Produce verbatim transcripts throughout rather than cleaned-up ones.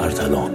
ارتلان.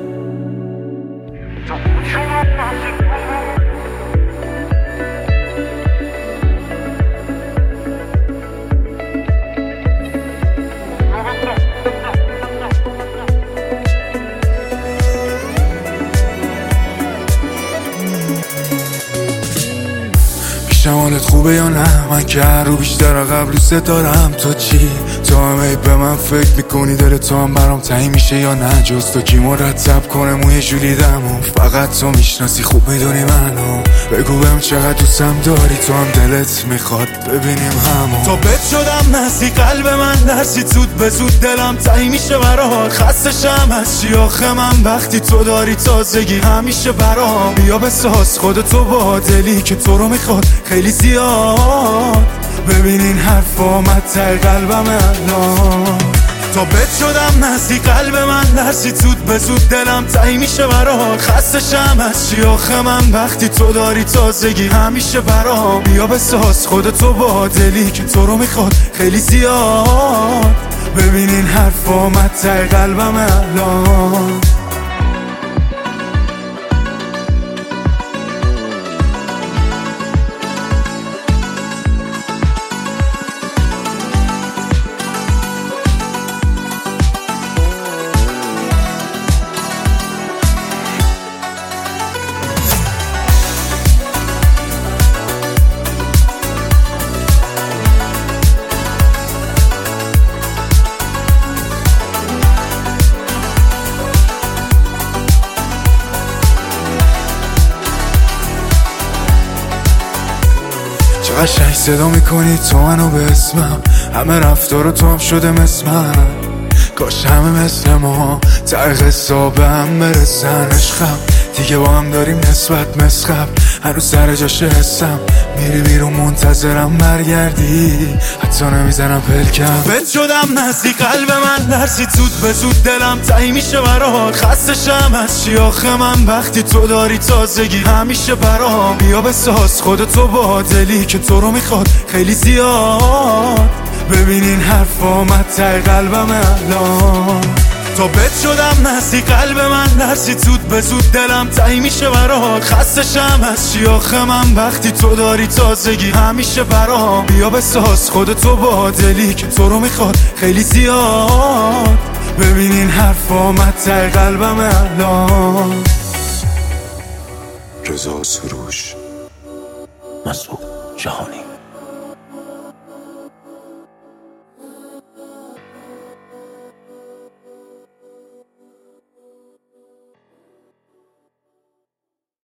شمالت خوبه یا نه؟ من که هر رو بیشتر قبل دوست دارم. تو چی؟ تو هم به من فکر میکنی؟ دل تو هم برام تعیین میشه یا نه؟ جز تو کی مرتب کنه موی جولیدمو؟ فقط تو میشناسی خوب میدونی منو. بگو بهم چقدر دوستم داری، تو هم دلت میخواد ببینیم همو. تو بد شدم نسی قلب من درسی، زود به زود دلم تعیین میشه برات. خستشم از چی آخه من وقتی تو داری تازگی همیشه برام. بیا بساز خودتو با دلی که تو رو میخواد خیلی زیاد. ببینین حرف آمد ته قلبم الان. تا بد شدم نزدی قلب من درسی، زود به زود دلم تعیین میشه برات. خستشم از چی آخه من وقتی تو داری تازگی همیشه برام. بیا بساز خودتو با دلی که تو رو میخواد خیلی زیاد. ببینین حرف آمد ته قلبم الان. چه قشنگ صدا میکنی تو منو به اسمم، همه رفتار تو هم شده مثل من. کاش همه مثل ما ته قصه به هم برسن. عشقم دیگه با هم داریم نسبت مسخب، هنوز سر جاش حسم. میری بیرون منتظرم برگردی، حتی نمیزنم پلکم. بد شدم نزدی قلب من درسی، زود به زود دلم تعیین میشه برات. خستشم از چی آخه من وقتی تو داری تازگی همیشه برام. بیا بساز خودتو با دلی که تو رو میخواد خیلی زیاد. ببینین حرف آمد ته قلبم الان. تا بد شدم نزدی قلب من درسی، زود به زود دلم تعیین میشه برات. خستشم از چی آخه من وقتی تو داری تازگی همیشه برام. بیا بساز خودتو با دلی که تو رو میخواد خیلی زیاد. ببینین حرف آمد ته قلبم الان. رضا سروش، مسعود جهانی.